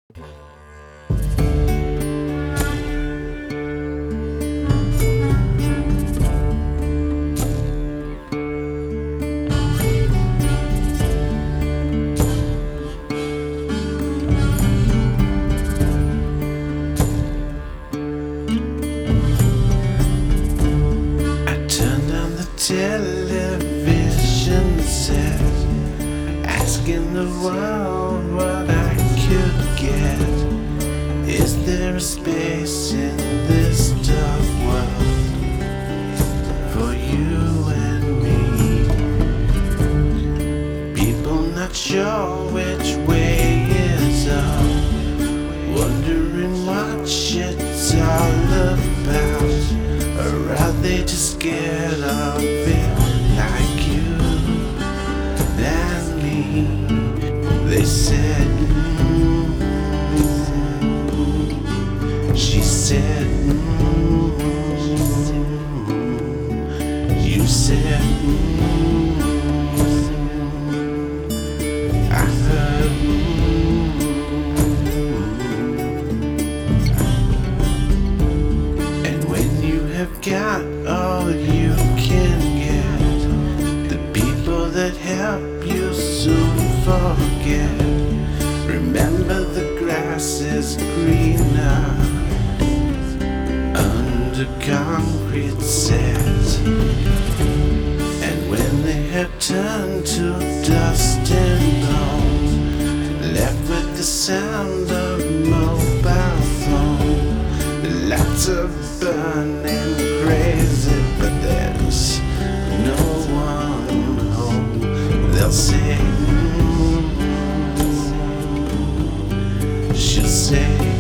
Television set, asking the world what I could get. Is there a space in this tough world for you and me? People not sure which way is up, wondering what shit's all about. Or are they just scared of it like you and me? They said, she said, you said, I heard. Have got all you can get. The people that help you soon forget. Remember the grass is greener under concrete set. And when they have turned to dust and bones, left with the sound of mobile phone, the lights are burning crazy, but there's no one home. They'll say, she'll say,